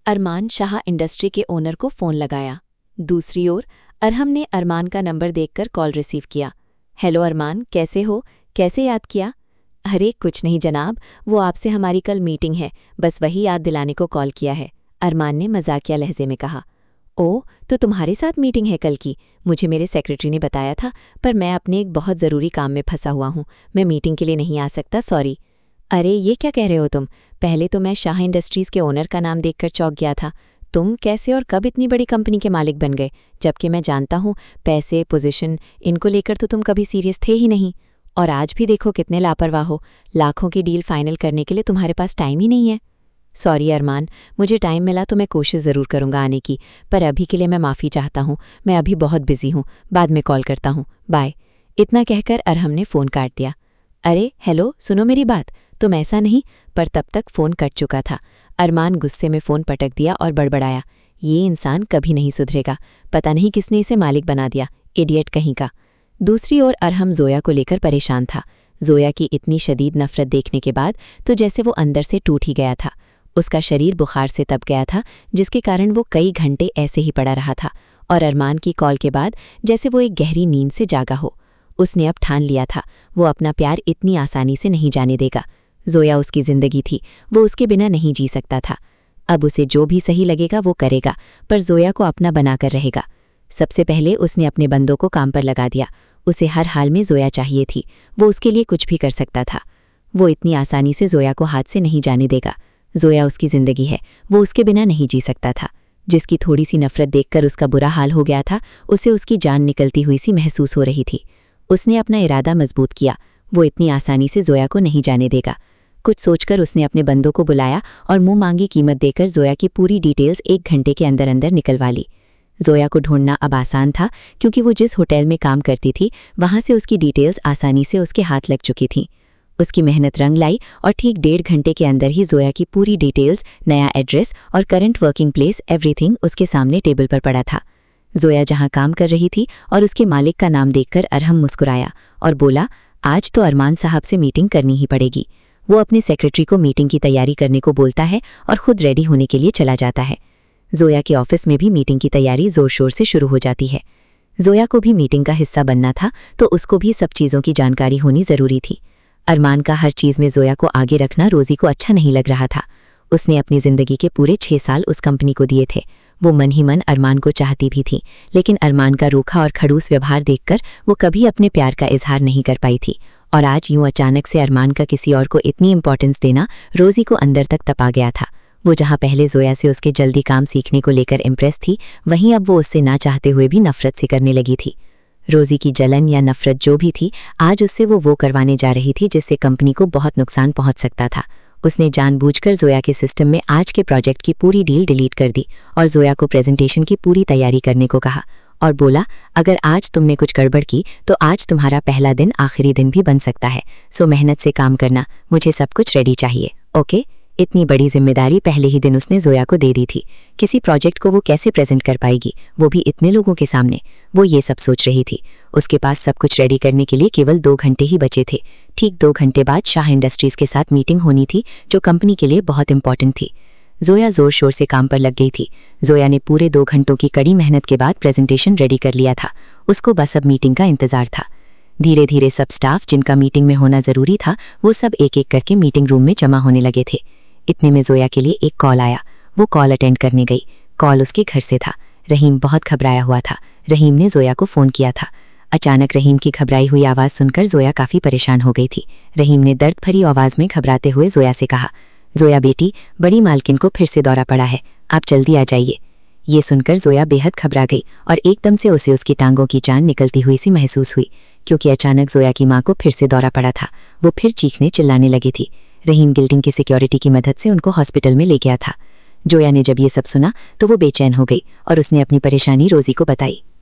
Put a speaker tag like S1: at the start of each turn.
S1: अरमान Shah industry के owner को phone लगाया। दूसरी ओर अरहम ने अरमान का नंबर देखकर कॉल रिसीव किया। हेलो अरमान, कैसे हो? कैसे याद किया? अरे कुछ नहीं जनाब, वो आपसे हमारी कल मीटिंग है, बस वही याद दिलाने को कॉल किया है, अरमान ने मजाकिया लहजे में कहा। ओह, तो तुम्हारे साथ मीटिंग है कल की? मुझे मेरे सेक्रेटरी ने बताया था, पर मैं अपने एक बहुत ज़रूरी काम में फंसा हुआ हूँ, मैं मीटिंग के लिए नहीं आ सकता, सॉरी। अरे ये क्या कह रहे हो तुम? पहले तो मैं शाह इंडस्ट्रीज़ के ओनर का नाम देखकर चौंक गया था। तुम कैसे और कब इतनी बड़ी कंपनी के मालिक बन गए? जबकि मैं जानता हूँ पैसे, पोजीशन, इनको लेकर तो तुम कभी सीरियस थे ही नहीं। और आज भी देखो कितने लापरवाह हो, लाखों की डील फाइनल करने के लिए तुम्हारे पास टाइम ही नहीं है। सॉरी अरमान, मुझे टाइम मिला तो मैं कोशिश ज़रूर करूँगा आने की, पर अभी के लिए मैं माफ़ी चाहता हूँ, मैं अभी बहुत बिजी हूँ, बाद में कॉल करता हूँ, बाय। इतना कहकर अरहम ने फ़ोन काट दिया। अरे हेलो, सुनो मेरी बात, तुम ऐसा नहीं, पर तब तक फ़ोन कट चुका था। अरमान गुस्से में फ़ोन पटक दिया और बड़बड़ाया, ये इंसान कभी नहीं सुधरेगा, पता नहीं किसने इसे मालिक बना दिया, इडियट कहीं का। दूसरी ओर अरहम जोया को लेकर परेशान था। जोया की इतनी शदीद नफ़रत देखने के बाद तो जैसे वो अंदर से टूट ही गया था। उसका शरीर बुखार से तप गया था, जिसके कारण वो कई घंटे ऐसे ही पड़ा रहा था, और अरमान की कॉल के बाद जैसे वो एक गहरी नींद से जागा हो। उसने अब ठान लिया था, वो अपना प्यार इतनी आसानी से नहीं जाने देगा। जोया उसकी ज़िंदगी थी, वो उसके बिना नहीं जी सकता था। अब उसे जो भी सही लगेगा वो करेगा, पर जोया को अपना बनाकर रहेगा। सबसे पहले उसने अपने बंदों को काम पर लगा दिया। उसे हर हाल में जोया चाहिए थी, वो उसके लिए कुछ भी कर सकता था। वो इतनी आसानी से जोया को हाथ से नहीं जाने देगा। जोया उसकी ज़िंदगी है, वो उसके बिना नहीं जी सकता था। जिसकी थोड़ी सी नफ़रत देखकर उसका बुरा हाल हो गया था, उसे उसकी जान निकलती हुई सी महसूस हो रही थी। उसने अपना इरादा मजबूत किया, वो इतनी आसानी से जोया को नहीं जाने देगा। कुछ सोचकर उसने अपने बंदों को बुलाया और मुंह मांगी कीमत देकर जोया की पूरी डिटेल्स 1 घंटे के अंदर अंदर निकलवा ली। जोया को ढूंढना अब आसान था, क्योंकि वो जिस होटल में काम करती थी वहाँ से उसकी डिटेल्स आसानी से उसके हाथ लग चुकी थीं। उसकी मेहनत रंग लाई और ठीक 1.5 घंटे के अंदर ही जोया की पूरी डिटेल्स, नया एड्रेस और करंट वर्किंग प्लेस, एवरीथिंग उसके सामने टेबल पर पड़ा था। जोया जहां काम कर रही थी और उसके मालिक का नाम देखकर अरहम मुस्कुराया और बोला, आज तो अरमान साहब से मीटिंग करनी ही पड़ेगी। वो अपने सेक्रेटरी को मीटिंग की तैयारी करने को बोलता है और खुद रेडी होने के लिए चला जाता है। जोया के ऑफिस में भी मीटिंग की तैयारी जोर शोर से शुरू हो जाती है। जोया को भी मीटिंग का हिस्सा बनना था, तो उसको भी सब चीज़ों की जानकारी होनी ज़रूरी थी। अरमान का हर चीज़ में जोया को आगे रखना रोज़ी को अच्छा नहीं लग रहा था। उसने अपनी ज़िंदगी के पूरे 6 साल उस कंपनी को दिए थे। वो मन ही मन अरमान को चाहती भी थी, लेकिन अरमान का रूखा और खड़ूस व्यवहार देखकर वो कभी अपने प्यार का इजहार नहीं कर पाई थी। और आज यूं अचानक से अरमान का किसी और को इतनी इंपॉर्टेंस देना रोज़ी को अंदर तक तपा गया था। वो जहाँ पहले जोया से उसके जल्दी काम सीखने को लेकर इम्प्रेस थी, वहीं अब वो उससे ना चाहते हुए भी नफरत से करने लगी थी। रोज़ी की जलन या नफरत जो भी थी, आज उससे वो करवाने जा रही थी जिससे कंपनी को बहुत नुकसान पहुंच सकता था। उसने जानबूझकर जोया के सिस्टम में आज के प्रोजेक्ट की पूरी डील डिलीट कर दी और जोया को प्रेजेंटेशन की पूरी तैयारी करने को कहा और बोला, अगर आज तुमने कुछ गड़बड़ की तो आज तुम्हारा पहला दिन आखिरी दिन भी बन सकता है, सो मेहनत से काम करना, मुझे सब कुछ रेडी चाहिए, ओके। इतनी बड़ी जिम्मेदारी पहले ही दिन उसने जोया को दे दी थी। किसी प्रोजेक्ट को वो कैसे प्रेजेंट कर पाएगी, वो भी इतने लोगों के सामने? वो ये सब सोच रही थी। उसके पास सब कुछ रेडी करने के लिए केवल 2 घंटे ही बचे थे। ठीक 2 घंटे बाद शाह इंडस्ट्रीज़ के साथ मीटिंग होनी थी, जो कंपनी के लिए बहुत इंपॉर्टेंट थी। जोया जोर शोर से काम पर लग गई थी। जोया ने पूरे 2 घंटों की कड़ी मेहनत के बाद प्रेजेंटेशन रेडी कर लिया था। उसको बस अब मीटिंग का इंतजार था। धीरे धीरे सब स्टाफ जिनका मीटिंग में होना ज़रूरी था, वो सब एक एक करके मीटिंग रूम में जमा होने लगे थे। इतने में जोया के लिए एक कॉल आया। वो कॉल अटेंड करने गई। कॉल उसके घर से था। रहीम बहुत घबराया हुआ था। रहीम ने जोया को फ़ोन किया था। अचानक रहीम की घबराई हुई आवाज़ सुनकर जोया काफ़ी परेशान हो गई थी। रहीम ने दर्द भरी आवाज़ में घबराते हुए जोया से कहा, जोया बेटी, बड़ी मालकिन को फिर से दौरा पड़ा है, आप जल्दी आ जाइए। ये सुनकर जोया बेहद घबरा गई और एकदम से उसे उसकी टांगों की जान निकलती हुई सी महसूस हुई, क्योंकि अचानक जोया की माँ को फिर से दौरा पड़ा था। वो फिर चीखने चिल्लाने लगी थी। रहीम बिल्डिंग की सिक्योरिटी की मदद से उनको हॉस्पिटल में ले गया था। जोया ने जब ये सब सुना तो वो बेचैन हो गई और उसने अपनी परेशानी रोज़ी को बताई।